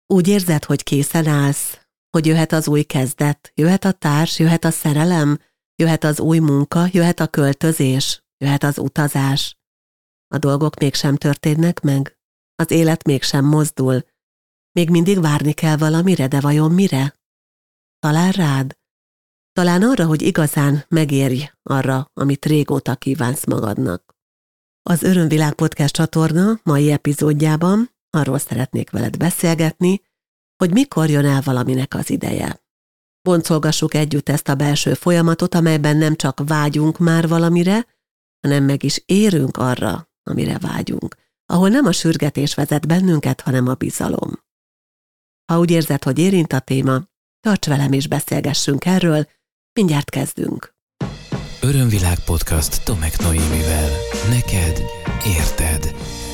Úgy érzed, hogy készen állsz, hogy jöhet az új kezdet, jöhet a társ, jöhet a szerelem, jöhet az új munka, jöhet a költözés, jöhet az utazás. A dolgok mégsem történnek meg, az élet mégsem mozdul, még mindig várni kell valamire, de vajon mire? Talán rád? Talán arra, hogy igazán megérj arra, amit régóta kívánsz magadnak. Az Örömvilág Podcast csatorna mai epizódjában arról szeretnék veled beszélgetni, hogy mikor jön el valaminek az ideje. Boncolgassuk együtt ezt a belső folyamatot, amelyben nem csak vágyunk már valamire, hanem meg is érünk arra, amire vágyunk, ahol nem a sürgetés vezet bennünket, hanem a bizalom. Ha úgy érzed, hogy érint a téma, tarts velem és beszélgessünk erről, mindjárt kezdünk. Örömvilág Podcast Tomek Noémivel. Neked érted.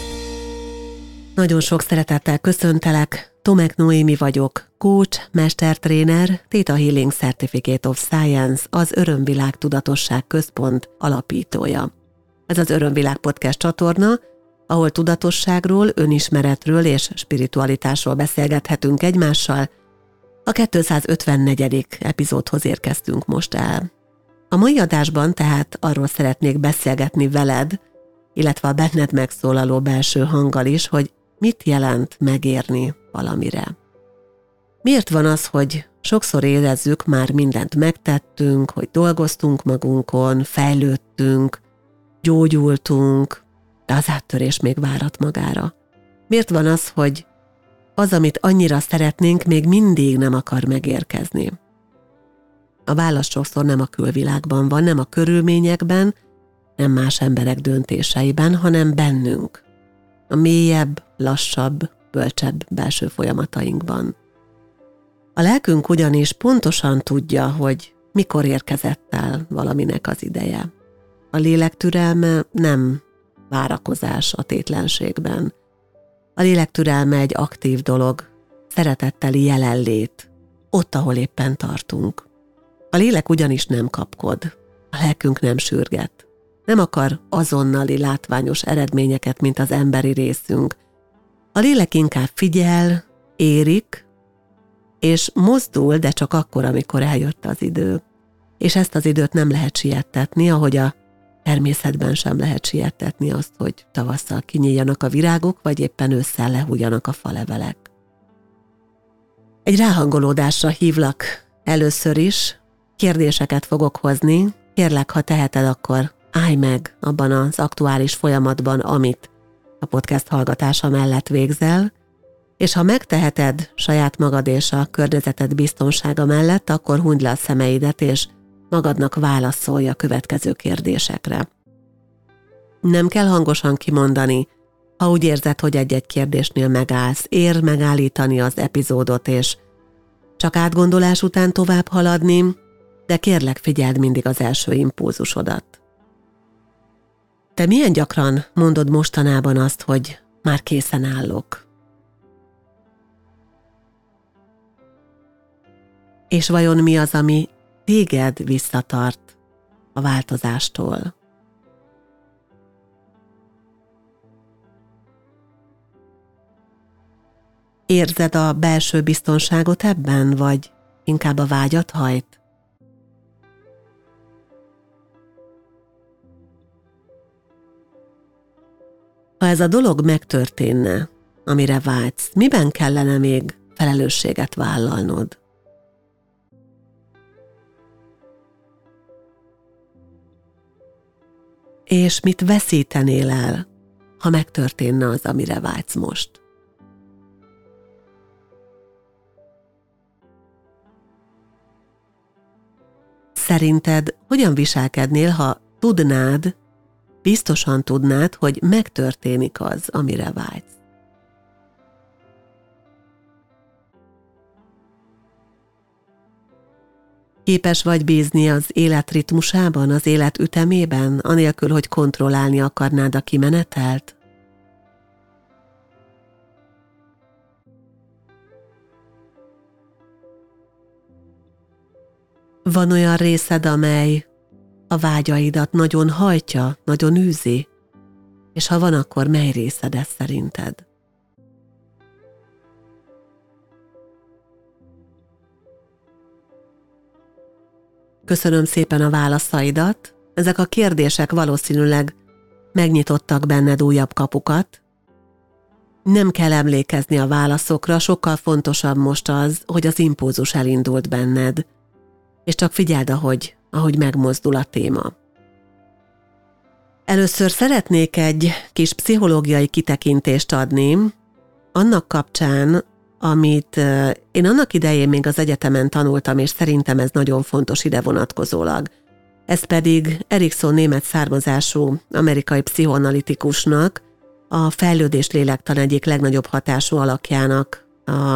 Nagyon sok szeretettel köszöntelek, Tomek Noémi vagyok, coach, mestertréner, Theta Healing Certificate of Science, az Örömvilág Tudatosság Központ alapítója. Ez az Örömvilág Podcast csatorna, ahol tudatosságról, önismeretről és spiritualitásról beszélgethetünk egymással. A 254. epizódhoz érkeztünk most el. A mai adásban tehát arról szeretnék beszélgetni veled, illetve a benned megszólaló belső hanggal is, hogy mit jelent megérni valamire. Miért van az, hogy sokszor érezzük, már mindent megtettünk, hogy dolgoztunk magunkon, fejlődtünk, gyógyultunk, de az áttörés még várat magára? Miért van az, hogy az, amit annyira szeretnénk, még mindig nem akar megérkezni? A válasz sokszor nem a külvilágban van, nem a körülményekben, nem más emberek döntéseiben, hanem bennünk. A mélyebb, lassabb, bölcsebb belső folyamatainkban. A lelkünk ugyanis pontosan tudja, hogy mikor érkezett el valaminek az ideje. A lélek türelme nem várakozás a tétlenségben. A lélek türelme egy aktív dolog, szeretetteli jelenlét, ott, ahol éppen tartunk. A lélek ugyanis nem kapkod, a lelkünk nem sürget. Nem akar azonnali látványos eredményeket, mint az emberi részünk. A lélek inkább figyel, érik, és mozdul, de csak akkor, amikor eljött az idő. És ezt az időt nem lehet siettetni, ahogy a természetben sem lehet siettetni azt, hogy tavasszal kinyíljanak a virágok, vagy éppen ősszel lehújjanak a falevelek. Egy ráhangolódásra hívlak először is, kérdéseket fogok hozni, kérlek, ha teheted, akkor állj meg abban az aktuális folyamatban, amit a podcast hallgatása mellett végzel, és ha megteheted saját magad és a környezeted biztonsága mellett, akkor hunyd le a szemeidet, és magadnak válaszolj a következő kérdésekre. Nem kell hangosan kimondani, ha úgy érzed, hogy egy-egy kérdésnél megállsz, ér megállítani az epizódot, és csak átgondolás után tovább haladni, de kérlek, figyeld mindig az első impulzusodat. Te milyen gyakran mondod mostanában azt, hogy már készen állok? És vajon mi az, ami téged visszatart a változástól? Érzed a belső biztonságot ebben, vagy inkább a vágyat hajt? Ha ez a dolog megtörténne, amire vágysz, miben kellene még felelősséget vállalnod? És mit veszítenél el, ha megtörténne az, amire vágysz most? Szerinted hogyan viselkednél, ha tudnád, biztosan tudnád, hogy megtörténik az, amire vágysz? Képes vagy bízni az élet ritmusában, az élet ütemében, anélkül, hogy kontrollálni akarnád a kimenetelt? Van olyan részed, amely a vágyaidat nagyon hajtja, nagyon űzi? És ha van, akkor mely részed ez szerinted? Köszönöm szépen a válaszaidat. Ezek a kérdések valószínűleg megnyitottak benned újabb kapukat. Nem kell emlékezni a válaszokra, sokkal fontosabb most az, hogy az impulzus elindult benned. És csak figyeld, ahogy megmozdul a téma. Először szeretnék egy kis pszichológiai kitekintést adni, annak kapcsán, amit én annak idején még az egyetemen tanultam, és szerintem ez nagyon fontos ide vonatkozólag. Ez pedig Erikson német származású amerikai pszichoanalitikusnak, a fejlődés lélektan egyik legnagyobb hatású alakjának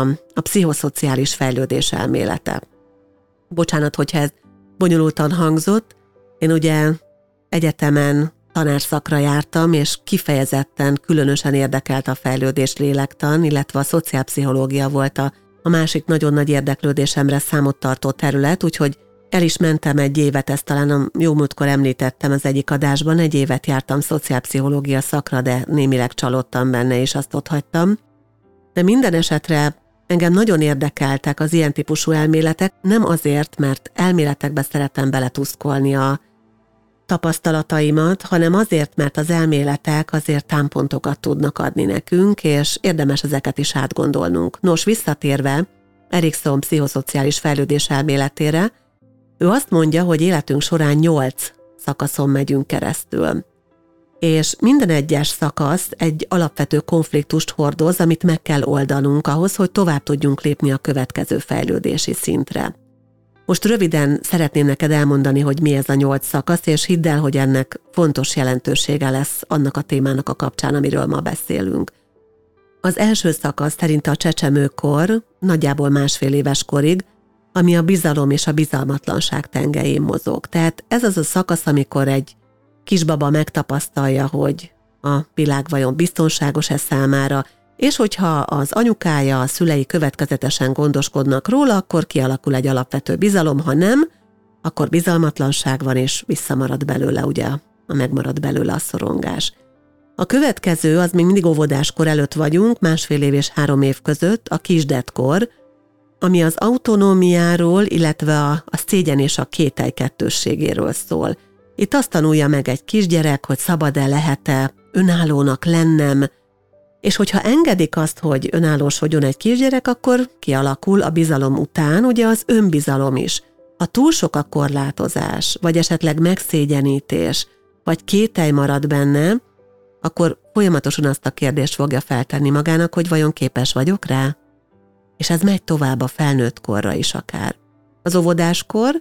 a pszichoszociális fejlődés elmélete. Bocsánat, hogyha ez bonyolultan hangzott, én ugye egyetemen tanárszakra jártam, és kifejezetten különösen érdekelt a fejlődés lélektan, illetve a szociálpszichológia volt a másik nagyon nagy érdeklődésemre számot tartó terület, úgyhogy el is mentem egy évet, ezt talán a jó múltkor említettem az egyik adásban, egy évet jártam szociálpszichológia szakra, de némileg csalódtam benne, és azt otthagytam. De minden esetre engem nagyon érdekeltek az ilyen típusú elméletek, nem azért, mert elméletekbe szeretem beletuszkolni a tapasztalataimat, hanem azért, mert az elméletek azért támpontokat tudnak adni nekünk, és érdemes ezeket is átgondolnunk. Nos, visszatérve Erikson pszichoszociális fejlődés elméletére, ő azt mondja, hogy életünk során 8 szakaszon megyünk keresztül. És minden egyes szakasz egy alapvető konfliktust hordoz, amit meg kell oldanunk ahhoz, hogy tovább tudjunk lépni a következő fejlődési szintre. Most röviden szeretném neked elmondani, hogy mi ez a 8 szakasz, és hidd el, hogy ennek fontos jelentősége lesz annak a témának a kapcsán, amiről ma beszélünk. Az első szakasz szerint a csecsemőkor, nagyjából 1,5 éves korig, ami a bizalom és a bizalmatlanság tengelyén mozog. Tehát ez az a szakasz, amikor egy kisbaba megtapasztalja, hogy a világ vajon biztonságos-e számára, és hogyha az anyukája, a szülei következetesen gondoskodnak róla, akkor kialakul egy alapvető bizalom, ha nem, akkor bizalmatlanság van, és visszamarad belőle, ugye, megmarad belőle a szorongás. A következő, az még mindig óvodáskor előtt vagyunk, 1,5 év és 3 év között, a kisdetkor, ami az autonómiáról, illetve a szégyen és a kételj kettősségéről szól. Itt azt tanulja meg egy kisgyerek, hogy szabad-e, lehet-e önállónak lennem, és hogyha engedik azt, hogy önállósodjon egy kisgyerek, akkor kialakul a bizalom után ugye az önbizalom is. Ha túl sok a korlátozás, vagy esetleg megszégyenítés, vagy kételj marad benne, akkor folyamatosan azt a kérdést fogja feltenni magának, hogy vajon képes vagyok rá? És ez megy tovább a felnőtt korra is akár. Az óvodáskor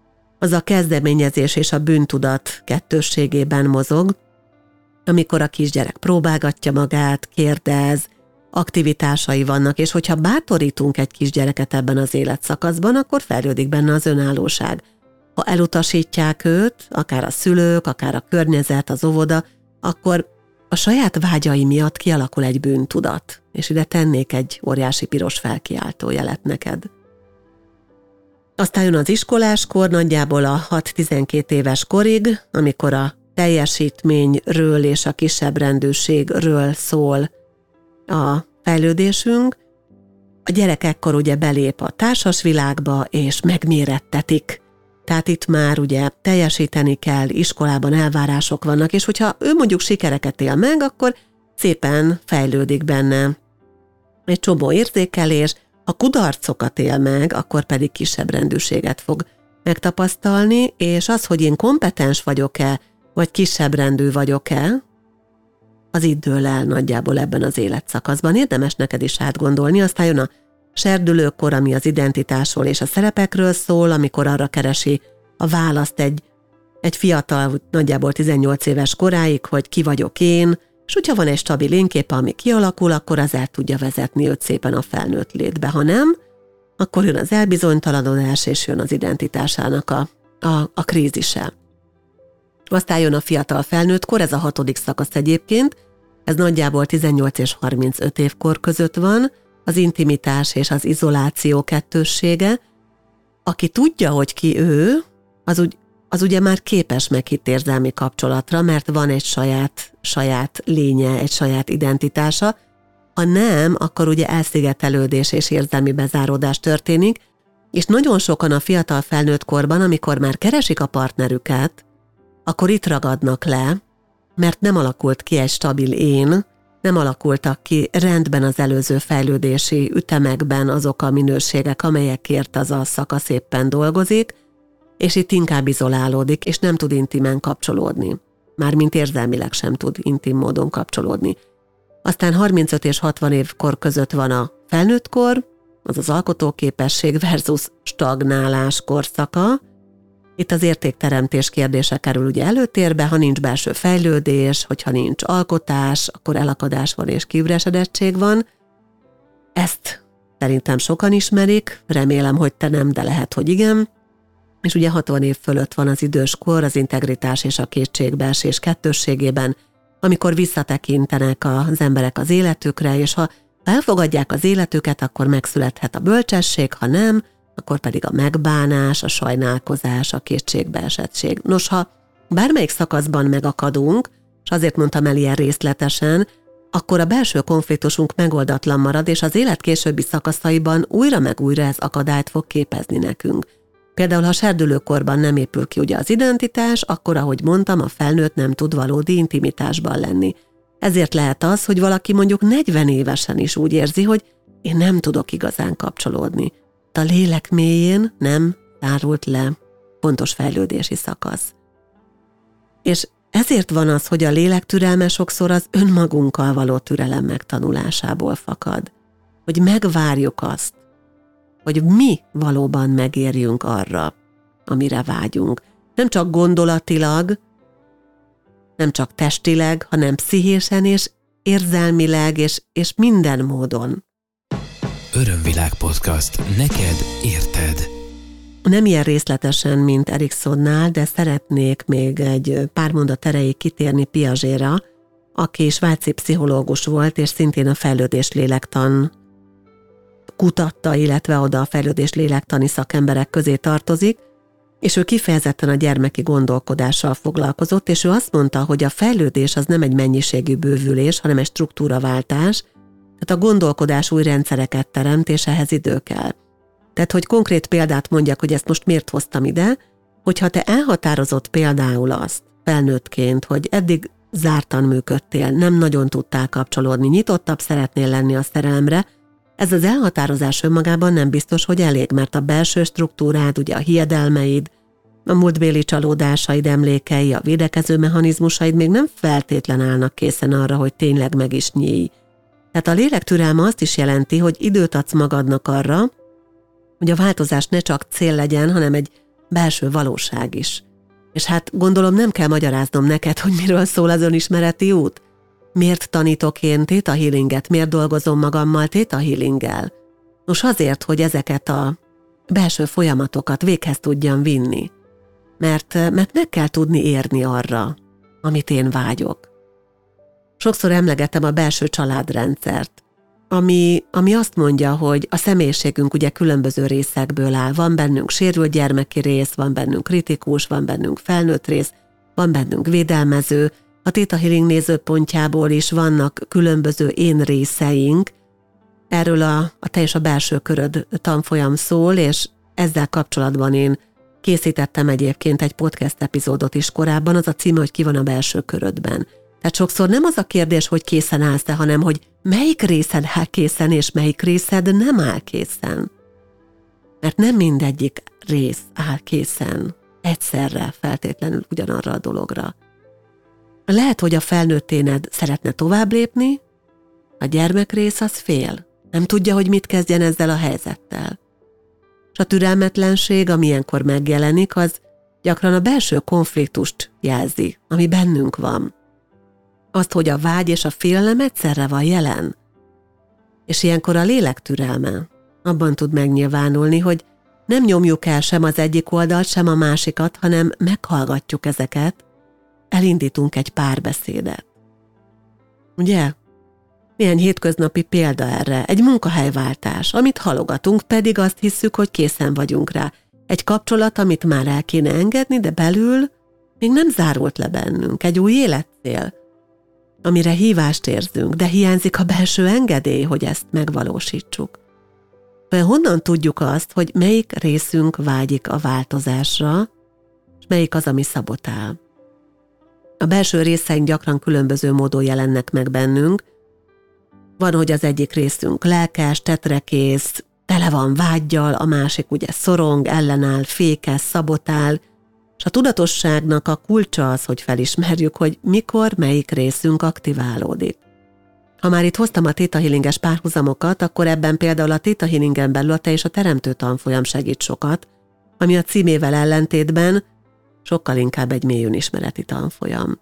az a kezdeményezés és a bűntudat kettősségében mozog, amikor a kisgyerek próbálgatja magát, kérdez, aktivitásai vannak, és hogyha bátorítunk egy kisgyereket ebben az életszakaszban, akkor fejlődik benne az önállóság. Ha elutasítják őt, akár a szülők, akár a környezet, az óvoda, akkor a saját vágyai miatt kialakul egy bűntudat, és ide tennék egy óriási piros felkiáltójelet neked. Aztán jön az iskoláskor, nagyjából a 6-12 éves korig, amikor a teljesítményről és a kisebbrendűségről szól a fejlődésünk. A gyerek ekkor ugye belép a társas világba, és megmérettetik. Tehát itt már ugye teljesíteni kell, iskolában elvárások vannak, és hogyha ő mondjuk sikereket él meg, akkor szépen fejlődik benne egy csomó érzékelés, ha kudarcokat él meg, akkor pedig kisebbrendűséget fog megtapasztalni, és az, hogy én kompetens vagyok-e, vagy kisebbrendű vagyok-e, az itt dől el nagyjából ebben az életszakaszban. Érdemes neked is átgondolni, aztán jön a serdülőkor, ami az identitásról és a szerepekről szól, amikor arra keresi a választ egy fiatal, nagyjából 18 éves koráig, hogy ki vagyok én, és hogyha van egy stabil énkép, ami kialakul, akkor az el tudja vezetni őt szépen a felnőtt létbe. Ha nem, akkor jön az elbizonytalanodás, és jön az identitásának a krízise. Aztán jön a fiatal felnőttkor, ez a 6. szakasz egyébként, ez nagyjából 18 és 35 évkor között van, az intimitás és az izoláció kettőssége. Aki tudja, hogy ki ő, az ugye már képes meghittérzelmi kapcsolatra, mert van egy saját lénye, egy saját identitása. Ha nem, akkor ugye elszigetelődés és érzelmi bezáródás történik, És nagyon sokan a fiatal felnőtt korban, amikor már keresik a partnerüket, akkor itt ragadnak le, mert nem alakult ki egy stabil én, nem alakultak ki rendben az előző fejlődési ütemekben azok a minőségek, amelyekért az a szakasz éppen dolgozik, és itt inkább izolálódik, és nem tud intimen kapcsolódni. Mármint érzelmileg sem tud intim módon kapcsolódni. Aztán 35 és 60 évkor között van a felnőttkor, az az alkotóképesség versus stagnálás korszaka. Itt az értékteremtés kérdése kerül ugye előtérbe, ha nincs belső fejlődés, hogyha nincs alkotás, akkor elakadás van és kiüresedettség van. Ezt szerintem sokan ismerik, remélem, hogy te nem, de lehet, hogy igen. És ugye 60 év fölött van az időskor, az integritás és a kétségbeesés kettősségében, amikor visszatekintenek az emberek az életükre, és ha elfogadják az életüket, akkor megszülethet a bölcsesség, ha nem, akkor pedig a megbánás, a sajnálkozás, a kétségbeesettség. Nos, ha bármelyik szakaszban megakadunk, és azért mondtam el ilyen részletesen, akkor a belső konfliktusunk megoldatlan marad, és az élet későbbi szakaszaiban újra meg újra ez akadályt fog képezni nekünk. Például, ha serdülőkorban nem épül ki ugye az identitás, akkor, ahogy mondtam, a felnőtt nem tud valódi intimitásban lenni. Ezért lehet az, hogy valaki mondjuk 40 évesen is úgy érzi, hogy én nem tudok igazán kapcsolódni. A lélek mélyén nem zárult le pontos fejlődési szakasz. És ezért van az, hogy a lélek türelme sokszor az önmagunkkal való türelem megtanulásából fakad. Hogy megvárjuk azt, hogy mi valóban megérjünk arra, amire vágyunk. Nem csak gondolatilag, nem csak testileg, hanem pszichésen és érzelmileg és minden módon. Örömvilág podcast. Neked érted. Nem ilyen részletesen, mint Eriksonnál, de szeretnék még egy pár mondat erejéig kitérni Piagéra, aki svájci pszichológus volt, és szintén a fejlődés lélektan kutatta, illetve oda a fejlődés lélektani szakemberek közé tartozik, és ő kifejezetten a gyermeki gondolkodással foglalkozott, és ő azt mondta, hogy a fejlődés az nem egy mennyiségű bővülés, hanem egy struktúraváltás, tehát a gondolkodás új rendszereket teremt, és ehhez idő kell. Tehát, hogy konkrét példát mondjak, hogy ezt most miért hoztam ide, hogyha te elhatározott például azt felnőttként, hogy eddig zártan működtél, nem nagyon tudtál kapcsolódni, nyitottabb szeretnél lenni a szerelemre, ez az elhatározás önmagában nem biztos, hogy elég, mert a belső struktúrád, ugye a hiedelmeid, a múltbéli csalódásaid, emlékei, a védekező mechanizmusaid még nem feltétlen állnak készen arra, hogy tényleg meg is nyílj. Tehát a lélek türelme azt is jelenti, hogy időt adsz magadnak arra, hogy a változás ne csak cél legyen, hanem egy belső valóság is. És hát gondolom nem kell magyaráznom neked, hogy miről szól az önismereti út. Miért tanítok én Theta Healinget, miért dolgozom magammal Theta Healinggel? Nos, azért, hogy ezeket a belső folyamatokat véghez tudjam vinni. Mert meg kell tudni érni arra, amit én vágyok. Sokszor emlegetem a belső családrendszert, ami azt mondja, hogy a személyiségünk ugye különböző részekből áll. Van bennünk sérült gyermeki rész, van bennünk kritikus, van bennünk felnőtt rész, van bennünk védelmező. A Theta Healing nézőpontjából is vannak különböző én részeink. Erről a Te és a belső köröd tanfolyam szól, és ezzel kapcsolatban én készítettem egyébként egy podcast epizódot is korábban, az a címe, hogy ki van a belső körödben. Tehát sokszor nem az a kérdés, hogy készen állsz-e, hanem hogy melyik részed áll készen, és melyik részed nem áll készen. Mert nem mindegyik rész áll készen egyszerre, feltétlenül ugyanarra a dologra. Lehet, hogy a felnőtt éned szeretne tovább lépni, a gyermekrész az fél. Nem tudja, hogy mit kezdjen ezzel a helyzettel. És a türelmetlenség, ami ilyenkor megjelenik, az gyakran a belső konfliktust jelzi, ami bennünk van. Azt, hogy a vágy és a félelem egyszerre van jelen. És ilyenkor a lélek türelme abban tud megnyilvánulni, hogy nem nyomjuk el sem az egyik oldalt, sem a másikat, hanem meghallgatjuk ezeket, elindítunk egy párbeszédet. Ugye? Milyen hétköznapi példa erre? Egy munkahelyváltás, amit halogatunk, pedig azt hisszük, hogy készen vagyunk rá. Egy kapcsolat, amit már el kéne engedni, de belül még nem zárult le bennünk. Egy új életcél, amire hívást érzünk, de hiányzik a belső engedély, hogy ezt megvalósítsuk. Honnan tudjuk azt, hogy melyik részünk vágyik a változásra, és melyik az, ami szabotál? A belső részeink gyakran különböző módon jelennek meg bennünk. Van, hogy az egyik részünk lelkes, tetrekész, tele van vággyal, a másik ugye szorong, ellenáll, fékez, szabotál, és a tudatosságnak a kulcsa az, hogy felismerjük, hogy mikor melyik részünk aktiválódik. Ha már itt hoztam a Theta Healinges párhuzamokat, akkor ebben például a Theta Healingen belül a Te és a Teremtő tanfolyam segít sokat, ami a címével ellentétben sokkal inkább egy mély önismereti tanfolyam.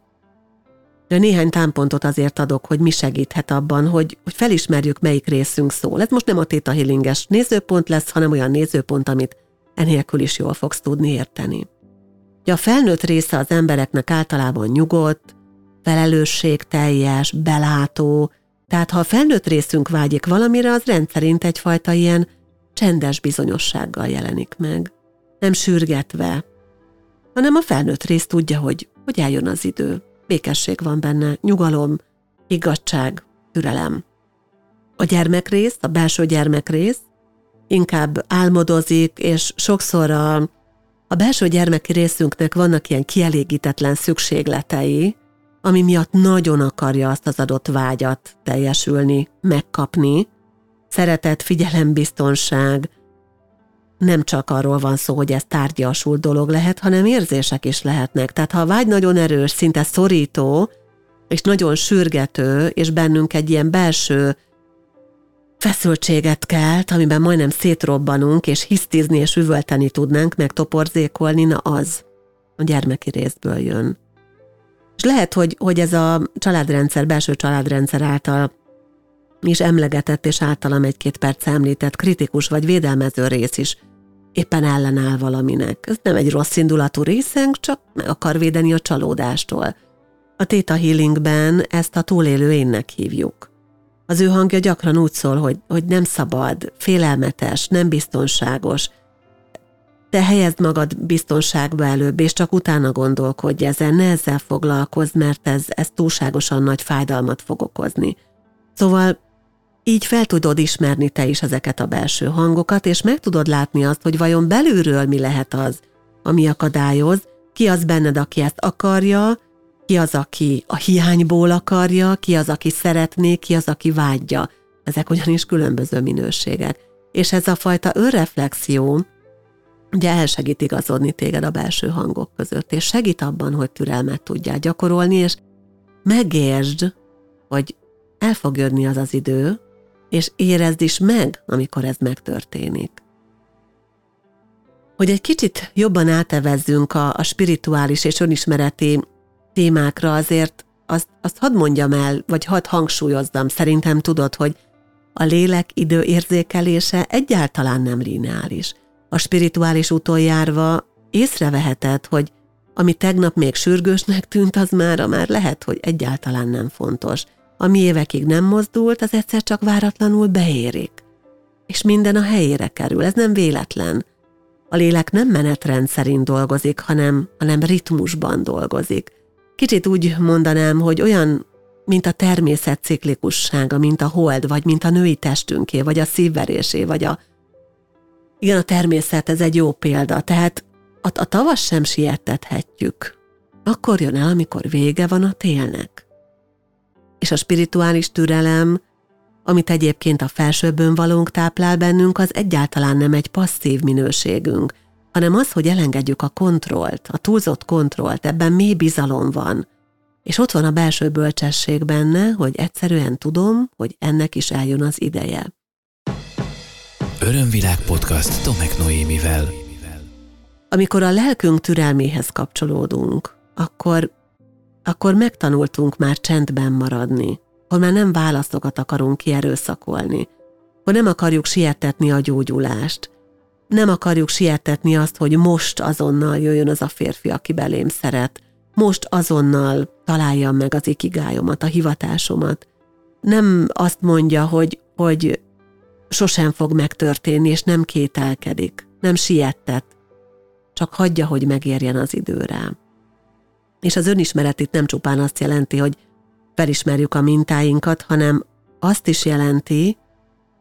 De néhány támpontot azért adok, hogy mi segíthet abban, hogy felismerjük, melyik részünk szól. Ez most nem a Theta Healinges nézőpont lesz, hanem olyan nézőpont, amit enélkül is jól fogsz tudni érteni. A felnőtt része az embereknek általában nyugodt, felelősségteljes, belátó, tehát ha a felnőtt részünk vágyik valamire, az rendszerint egyfajta ilyen csendes bizonyossággal jelenik meg. Nem sürgetve, hanem a felnőtt rész tudja, hogy eljön az idő. Békesség van benne, nyugalom, igazság, türelem. A gyermekrész, a belső gyermekrész inkább álmodozik, és sokszor a belső gyermeki részünknek vannak ilyen kielégítetlen szükségletei, ami miatt nagyon akarja azt az adott vágyat teljesülni, megkapni. Szeretet, figyelembiztonság, nem csak arról van szó, hogy ez tárgyasult dolog lehet, hanem érzések is lehetnek. Tehát ha a vágy nagyon erős, szinte szorító, és nagyon sürgető, és bennünk egy ilyen belső feszültséget kelt, amiben majdnem szétrobbanunk, és hisztizni és üvölteni tudnánk, meg toporzékolni, na az a gyermeki részből jön. És lehet, hogy ez a családrendszer, belső családrendszer által is emlegetett, és általam 1-2 perc említett kritikus vagy védelmező rész is éppen ellenáll valaminek. Ez nem egy rossz indulatú részünk, csak meg akar védeni a csalódástól. A Theta Healingben ezt a túlélő énnek hívjuk. Az ő hangja gyakran úgy szól, hogy nem szabad, félelmetes, nem biztonságos. Te helyezd magad biztonságba előbb, és csak utána gondolkodj ezen, ne ezzel foglalkozz, mert ez túlságosan nagy fájdalmat fog okozni. Szóval így fel tudod ismerni te is ezeket a belső hangokat, és meg tudod látni azt, hogy vajon belülről mi lehet az, ami akadályoz, ki az benned, aki ezt akarja, ki az, aki a hiányból akarja, ki az, aki szeretné, ki az, aki vágyja. Ezek ugyanis különböző minőségek. És ez a fajta önreflexió ugye elsegít igazodni téged a belső hangok között, és segít abban, hogy türelmet tudjál gyakorolni, és megértsd, hogy el fog jönni az az idő, és érezd is meg, amikor ez megtörténik. Hogy egy kicsit jobban átevezzünk a spirituális és önismereti témákra, azért azt hadd mondjam el, vagy hadd hangsúlyozzam, szerintem tudod, hogy a lélek időérzékelése egyáltalán nem lineáris. A spirituális úton járva észreveheted, hogy ami tegnap még sürgősnek tűnt, az már lehet, hogy egyáltalán nem fontos. Ami évekig nem mozdult, az egyszer csak váratlanul beérik. És minden a helyére kerül, ez nem véletlen. A lélek nem menetrend szerint dolgozik, hanem ritmusban dolgozik. Kicsit úgy mondanám, hogy olyan, mint a természet ciklikussága, mint a hold, vagy mint a női testünké, vagy a szívverésé, vagy Igen, a természet, ez egy jó példa, tehát a tavasz sem siettethetjük. Akkor jön el, amikor vége van a télnek. És a spirituális türelem, amit egyébként a felsőbbön valónk táplál bennünk, az egyáltalán nem egy passzív minőségünk, hanem az, hogy elengedjük a kontrollt, a túlzott kontrollt, ebben mély bizalom van. És ott van a belső bölcsesség benne, hogy egyszerűen tudom, hogy ennek is eljön az ideje. Örömvilág podcast Tomek Noémivel. Amikor a lelkünk türelméhez kapcsolódunk, akkor megtanultunk már csendben maradni, akkor már nem válaszokat akarunk kierőszakolni, akkor nem akarjuk sietetni a gyógyulást, nem akarjuk sietetni azt, hogy most azonnal jöjjön az a férfi, aki belém szeret, most azonnal találjam meg az ikigájomat, a hivatásomat. Nem azt mondja, hogy sosem fog megtörténni, és nem kételkedik, nem siettet, csak hagyja, hogy megérjen az idő rá. És az önismeret itt nem csupán azt jelenti, hogy felismerjük a mintáinkat, hanem azt is jelenti,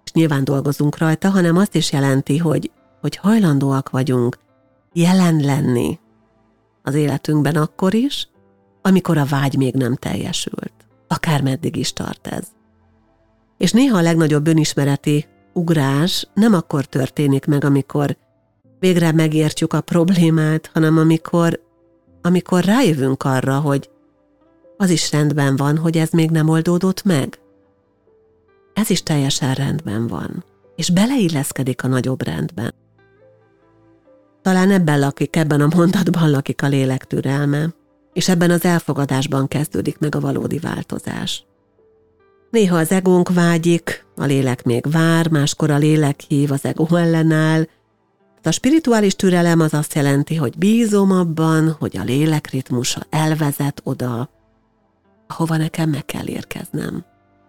és nyilván dolgozunk rajta, hanem azt is jelenti, hogy hajlandóak vagyunk jelen lenni az életünkben akkor is, amikor a vágy még nem teljesült. Akármeddig is tart ez. És néha a legnagyobb önismereti ugrás nem akkor történik meg, amikor végre megértjük a problémát, hanem amikor rájövünk arra, hogy az is rendben van, hogy ez még nem oldódott meg. Ez is teljesen rendben van, és beleilleszkedik a nagyobb rendben. Talán ebben a mondatban lakik a lélek türelme, és ebben az elfogadásban kezdődik meg a valódi változás. Néha az egónk vágyik, a lélek még vár, máskor a lélek hív, az egó ellenáll. A spirituális türelem az azt jelenti, hogy bízom abban, hogy a lélek ritmusa elvezet oda, ahova nekem meg kell érkeznem.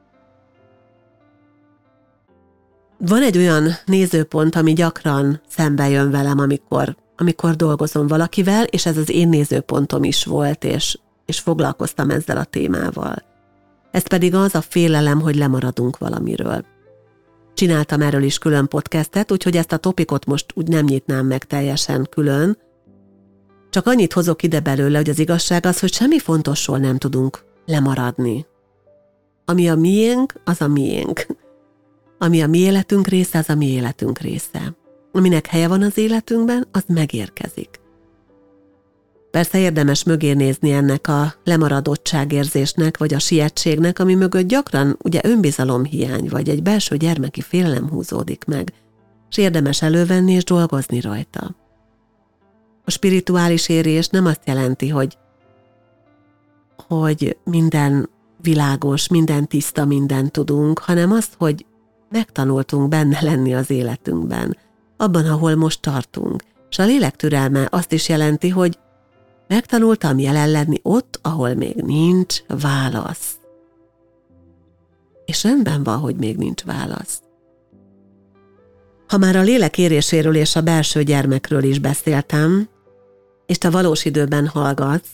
Van egy olyan nézőpont, ami gyakran szembe jön velem, amikor dolgozom valakivel, és ez az én nézőpontom is volt, és foglalkoztam ezzel a témával. Ez pedig az a félelem, hogy lemaradunk valamiről. Csináltam erről is külön podcastet, úgyhogy ezt a topikot most úgy nem nyitnám meg teljesen külön. Csak annyit hozok ide belőle, hogy az igazság az, hogy semmi fontosról nem tudunk lemaradni. Ami a miénk, az a miénk. Ami a mi életünk része, az a mi életünk része. Aminek helye van az életünkben, az megérkezik. Persze érdemes mögé nézni ennek a lemaradottságérzésnek, vagy a sietségnek, ami mögött gyakran ugye önbizalomhiány, vagy egy belső gyermeki félelem húzódik meg, és érdemes elővenni és dolgozni rajta. A spirituális érés nem azt jelenti, hogy minden világos, minden tiszta, mindent tudunk, hanem azt, hogy megtanultunk benne lenni az életünkben, abban, ahol most tartunk. És a lélek türelme azt is jelenti, hogy megtanultam jelen lenni ott, ahol még nincs válasz. És rendben van, hogy még nincs válasz. Ha már a lélek éréséről és a belső gyermekről is beszéltem, és te valós időben hallgatsz,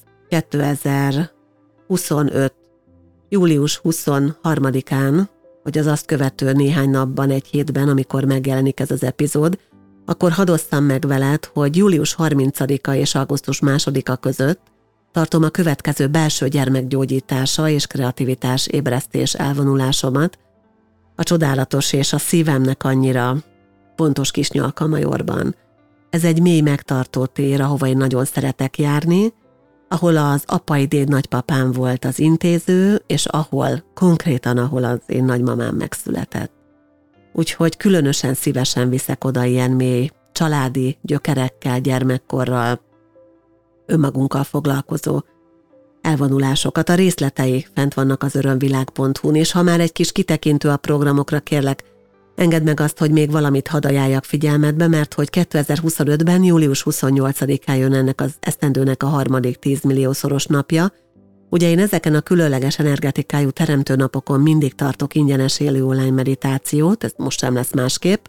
2025. július 23-án, vagy az azt követő néhány napban, egy hétben, amikor megjelenik ez az epizód, akkor hadd osszam meg veled, hogy július 30-a és augusztus 2-a között tartom a következő belső gyermekgyógyítása és kreativitás ébresztés elvonulásomat, a csodálatos és a szívemnek annyira fontos kis Nyalka-Majorban. Ez egy mély megtartó tér, ahova én nagyon szeretek járni, ahol az apai dédnagypapám volt az intéző, és ahol az én nagymamám megszületett. Úgyhogy különösen szívesen viszek oda ilyen mély, családi gyökerekkel, gyermekkorral, önmagunkkal foglalkozó elvonulásokat. A részletei fent vannak az örömvilág.hu-n, és ha már egy kis kitekintő a programokra, kérlek, engedd meg azt, hogy még valamit hadd ajánljak figyelmedbe, mert hogy 2025-ben, július 28-án jön ennek az esztendőnek a harmadik 10 milliószoros napja. Ugye én ezeken a különleges energetikájú teremtő napokon mindig tartok ingyenes élő online meditációt, ez most sem lesz másképp,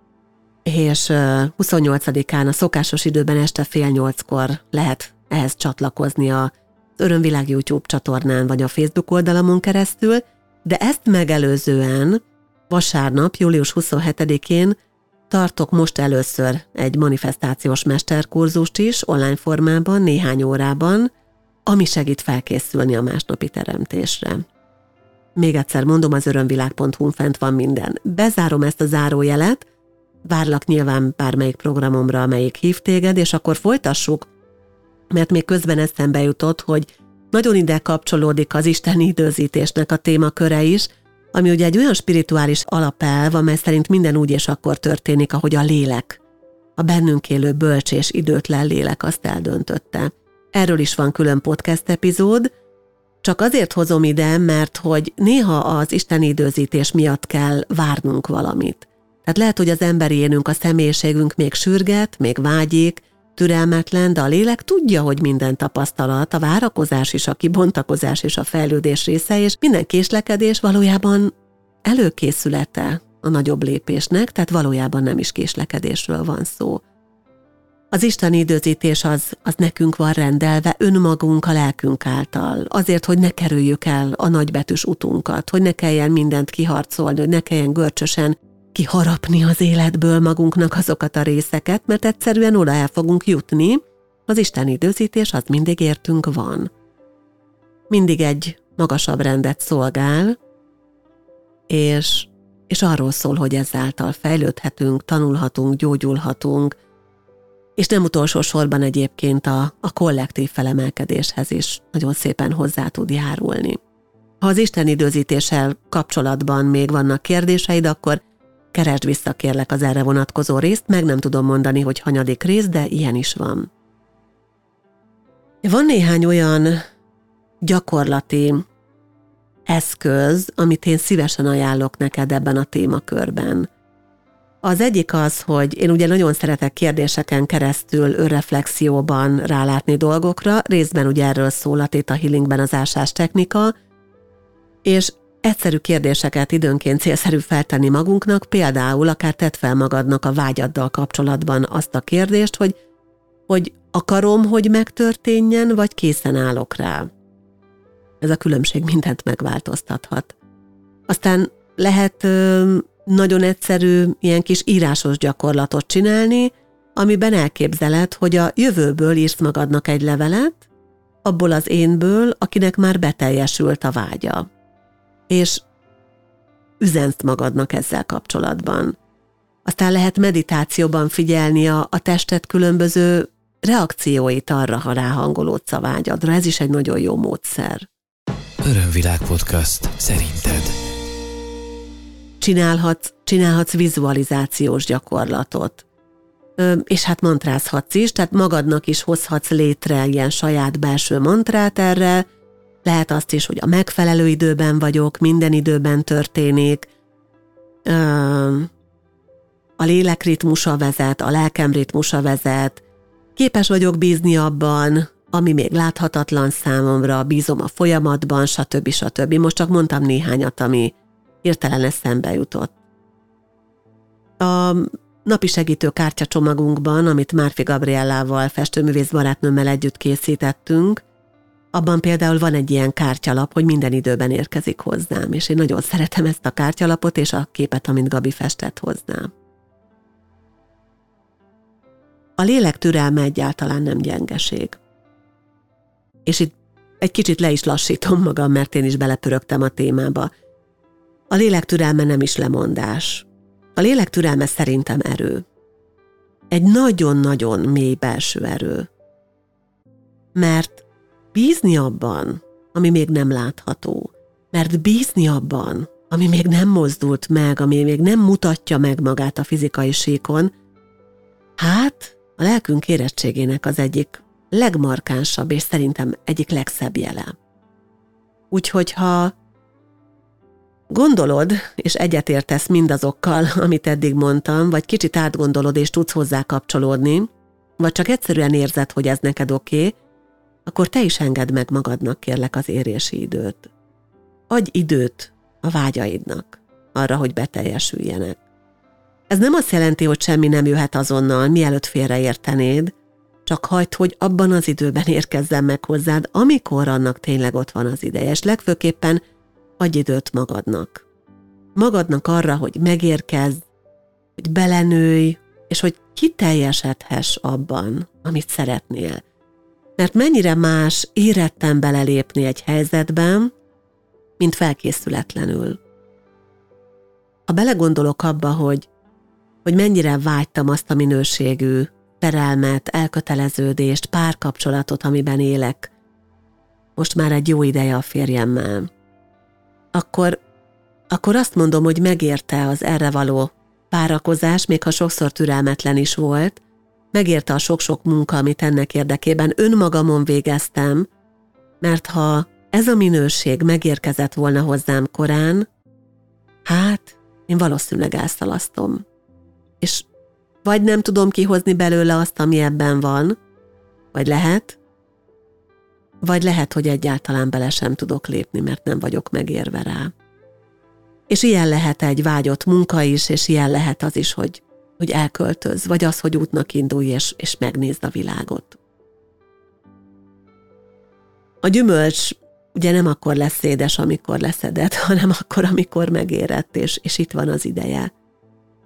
és 28-án a szokásos időben este 7:30 lehet ehhez csatlakozni az Örömvilág YouTube csatornán vagy a Facebook oldalamon keresztül, de ezt megelőzően vasárnap, július 27-én tartok most először egy manifestációs mesterkurzust is online formában, néhány órában, ami segít felkészülni a másnapi teremtésre. Még egyszer mondom, az örömvilág.hu-n fent van minden. Bezárom ezt a zárójelet, várlak nyilván bármelyik programomra, amelyik hív téged, és akkor folytassuk, mert még közben eszembe jutott, hogy nagyon ide kapcsolódik az isteni időzítésnek a témaköre is, ami ugye egy olyan spirituális alapelv, amely szerint minden úgy és akkor történik, ahogy a lélek, a bennünk élő bölcs és időtlen lélek azt eldöntötte. Erről is van külön podcast epizód, csak azért hozom ide, mert hogy néha az isteni időzítés miatt kell várnunk valamit. Tehát lehet, hogy az emberi énünk, a személyiségünk még sürget, még vágyik, türelmetlen, de a lélek tudja, hogy minden tapasztalat, a várakozás is, a kibontakozás és a fejlődés része, és minden késlekedés valójában előkészülete a nagyobb lépésnek, tehát valójában nem is késlekedésről van szó. Az isteni időzítés az nekünk van rendelve önmagunk a lelkünk által, azért, hogy ne kerüljük el a nagybetűs utunkat, hogy ne kelljen mindent kiharcolni, hogy ne kelljen görcsösen kiharapni az életből magunknak azokat a részeket, mert egyszerűen oda el fogunk jutni, az Isten időzítés az mindig értünk van. Mindig egy magasabb rendet szolgál, és arról szól, hogy ezáltal fejlődhetünk, tanulhatunk, gyógyulhatunk, és nem utolsó sorban egyébként a kollektív felemelkedéshez is nagyon szépen hozzá tud járulni. Ha az Isten időzítéssel kapcsolatban még vannak kérdéseid, akkor keresd vissza kérlek az erre vonatkozó részt, meg nem tudom mondani, hogy hanyadik rész, de ilyen is van. Van néhány olyan gyakorlati eszköz, amit én szívesen ajánlok neked ebben a témakörben. Az egyik az, hogy én ugye nagyon szeretek kérdéseken keresztül önreflexióban rálátni dolgokra, részben ugye erről szól a Theta Healingben az ásás technika, és egyszerű kérdéseket időnként célszerű feltenni magunknak, például akár tedd fel magadnak a vágyaddal kapcsolatban azt a kérdést, hogy akarom, hogy megtörténjen, vagy készen állok rá. Ez a különbség mindent megváltoztathat. Aztán lehet nagyon egyszerű ilyen kis írásos gyakorlatot csinálni, amiben elképzeled, hogy a jövőből írsz magadnak egy levelet, abból az énből, akinek már beteljesült a vágya. És üzensz magadnak ezzel kapcsolatban. Aztán lehet meditációban figyelni a tested különböző reakcióit arra, ha ráhangolódsz a vágyadra. Ez is egy nagyon jó módszer. Örömvilág podcast szerinted. Csinálhatsz vizualizációs gyakorlatot. És hát mantrázhatsz is, tehát magadnak is hozhatsz létre ilyen saját belső mantrát erre. Lehet azt is, hogy a megfelelő időben vagyok, minden időben történik. A lélek ritmusa vezet, a lelkem ritmusa vezet. Képes vagyok bízni abban, ami még láthatatlan számomra, bízom a folyamatban, stb. Most csak mondtam néhányat, ami hirtelen eszembe jutott. A napi segítő kártyacsomagunkban, amit Márfi Gabriellával, festőművész barátnőmmel együtt készítettünk, abban például van egy ilyen kártyalap, hogy minden időben érkezik hozzám, és én nagyon szeretem ezt a kártyalapot és a képet, amit Gabi festett hozzám. A lélek türelme egyáltalán nem gyengeség. És itt egy kicsit le is lassítom magam, mert én is belepörögtem a témába. A lélek türelme nem is lemondás. A lélek türelme szerintem erő. Egy nagyon-nagyon mély belső erő. Mert bízni abban, ami még nem látható, mert bízni abban, ami még nem mozdult meg, ami még nem mutatja meg magát a fizikai síkon, hát a lelkünk érettségének az egyik legmarkánsabb és szerintem egyik legszebb jele. Úgyhogy ha gondolod, és egyetértesz mindazokkal, amit eddig mondtam, vagy kicsit átgondolod, és tudsz hozzá kapcsolódni, vagy csak egyszerűen érzed, hogy ez neked oké, akkor te is engedd meg magadnak, kérlek, az érési időt. Adj időt a vágyaidnak, arra, hogy beteljesüljenek. Ez nem azt jelenti, hogy semmi nem jöhet azonnal, mielőtt félreértenéd, csak hagyd, hogy abban az időben érkezzen meg hozzád, amikor annak tényleg ott van az ideje, és legfőképpen adj időt magadnak. Magadnak arra, hogy megérkezz, hogy belenőj, és hogy kiteljesedhess abban, amit szeretnél. Mert mennyire más éretten belelépni egy helyzetben, mint felkészületlenül. Ha belegondolok abba, hogy mennyire vágytam azt a minőségű szerelmet, elköteleződést, párkapcsolatot, amiben élek, most már egy jó ideje a férjemmel, akkor azt mondom, hogy megérte az erre való várakozás, még ha sokszor türelmetlen is volt, megérte a sok-sok munka, amit ennek érdekében önmagamon végeztem, mert ha ez a minőség megérkezett volna hozzám korán, hát én valószínűleg elszalasztom. És vagy nem tudom kihozni belőle azt, ami ebben van, vagy lehet, hogy egyáltalán bele sem tudok lépni, mert nem vagyok megérve rá. És ilyen lehet egy vágyott munka is, és ilyen lehet az is, hogy elköltöz, vagy az, hogy útnak indulj, és megnézd a világot. A gyümölcs ugye nem akkor lesz édes, amikor leszedett, hanem akkor, amikor megérett, és itt van az ideje.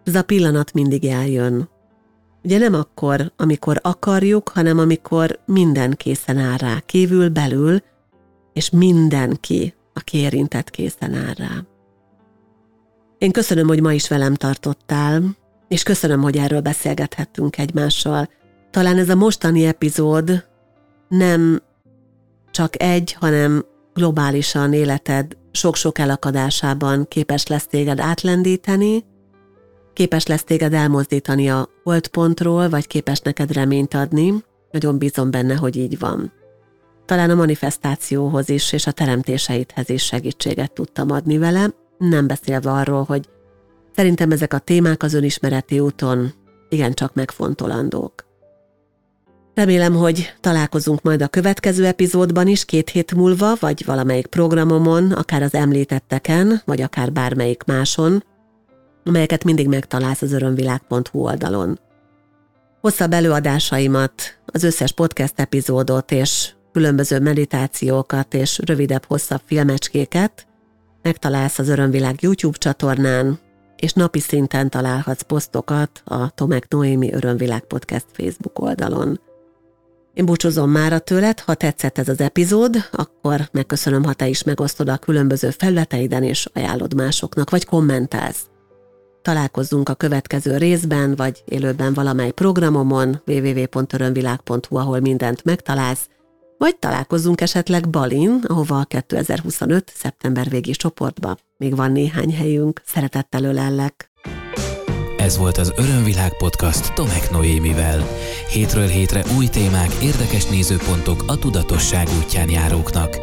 Ez a pillanat mindig eljön. Ugye nem akkor, amikor akarjuk, hanem amikor minden készen áll rá, kívül, belül, és mindenki, aki érintett, készen áll rá. Én köszönöm, hogy ma is velem tartottál, és köszönöm, hogy erről beszélgethettünk egymással. Talán ez a mostani epizód nem csak hanem globálisan életed sok-sok elakadásában képes lesz téged átlendíteni, képes lesz téged elmozdítani a holdpontról, vagy képes neked reményt adni. Nagyon bízom benne, hogy így van. Talán a manifestációhoz is, és a teremtéseidhez is segítséget tudtam adni vele, nem beszélve arról, hogy szerintem ezek a témák az önismereti úton igencsak megfontolandók. Remélem, hogy találkozunk majd a következő epizódban is 2 hét múlva, vagy valamelyik programomon, akár az említetteken, vagy akár bármelyik máson, amelyeket mindig megtalálsz az örömvilág.hu oldalon. Hosszabb előadásaimat, az összes podcast epizódot és különböző meditációkat és rövidebb, hosszabb filmecskéket megtalálsz az Örömvilág YouTube csatornán, és napi szinten találhatsz posztokat a Tomek Noémi Örömvilág Podcast Facebook oldalon. Én búcsúzom mára tőled, ha tetszett ez az epizód, akkor megköszönöm, ha te is megosztod a különböző felületeiden és ajánlod másoknak, vagy kommentálsz. Találkozzunk a következő részben, vagy élőben valamely programomon, www.örömvilág.hu, ahol mindent megtalálsz, vagy találkozzunk esetleg Balin, ahova a 2025. szeptember végi csoportba még van néhány helyünk, szeretettel ölellek. Ez volt az Örömvilág Podcast Tomek Noémivel. Hétről hétre új témák, érdekes nézőpontok a tudatosság útján járóknak.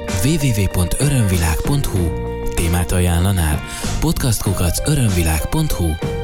www.örömvilág.hu. Témát ajánlanál? podcastkukac.örömvilág.hu.